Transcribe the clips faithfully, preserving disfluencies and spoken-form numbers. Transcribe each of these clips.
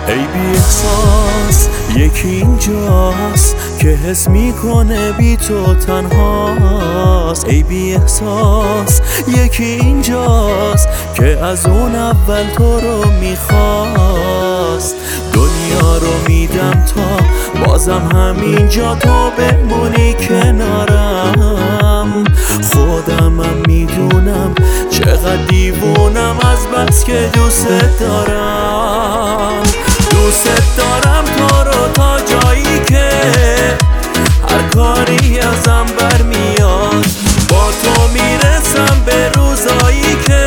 ای بی احساس یکی اینجاست که حس میکنه بی تو تنهاست. ای بی احساس یکی اینجاست که از اون اول تو رو میخواست. دنیا رو میدم تا بازم همینجا تو بمونی کنارم. خودمم میدونم چقدر دیوونم از بس که دوست دارم. دوست دارم تو رو تا جایی که هر کاری ازم برمیاد. با تو میرسم به روزایی که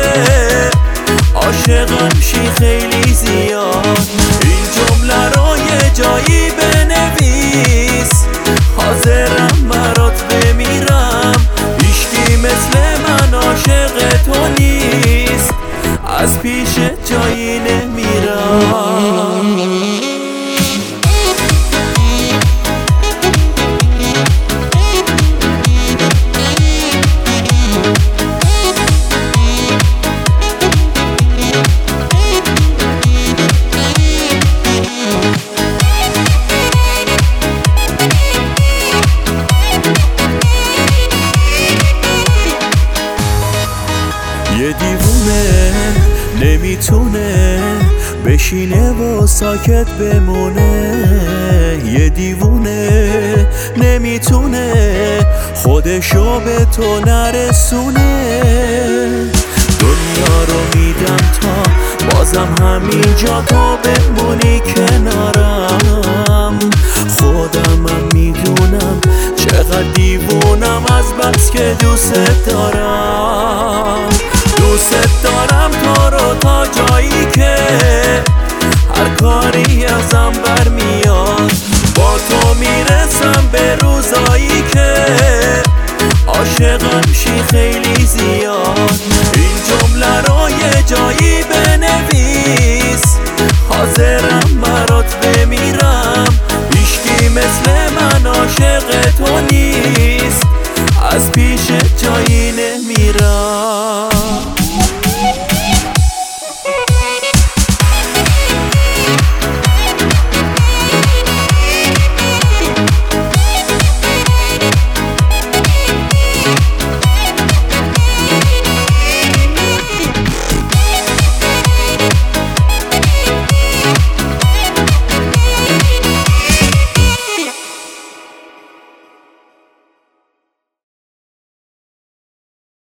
عاشقم شی خیلی زیاد. این جمله رو یه جایی بنویس، حاضرم برات بمیرم. هیچکی مثل من عاشق تو نیست، از پیش جایی نمیرم. یه دیوونه نمیتونه بشینه و ساکت بمونه. یه دیوونه نمیتونه خودشو به تو نرسونه. دنیا رو میدم تا بازم همینجا تو بمونی کنارم. خودمم میدونم چقدر دیوونم از بس که دوست دارم. دوست دارم تو رو تا جایی که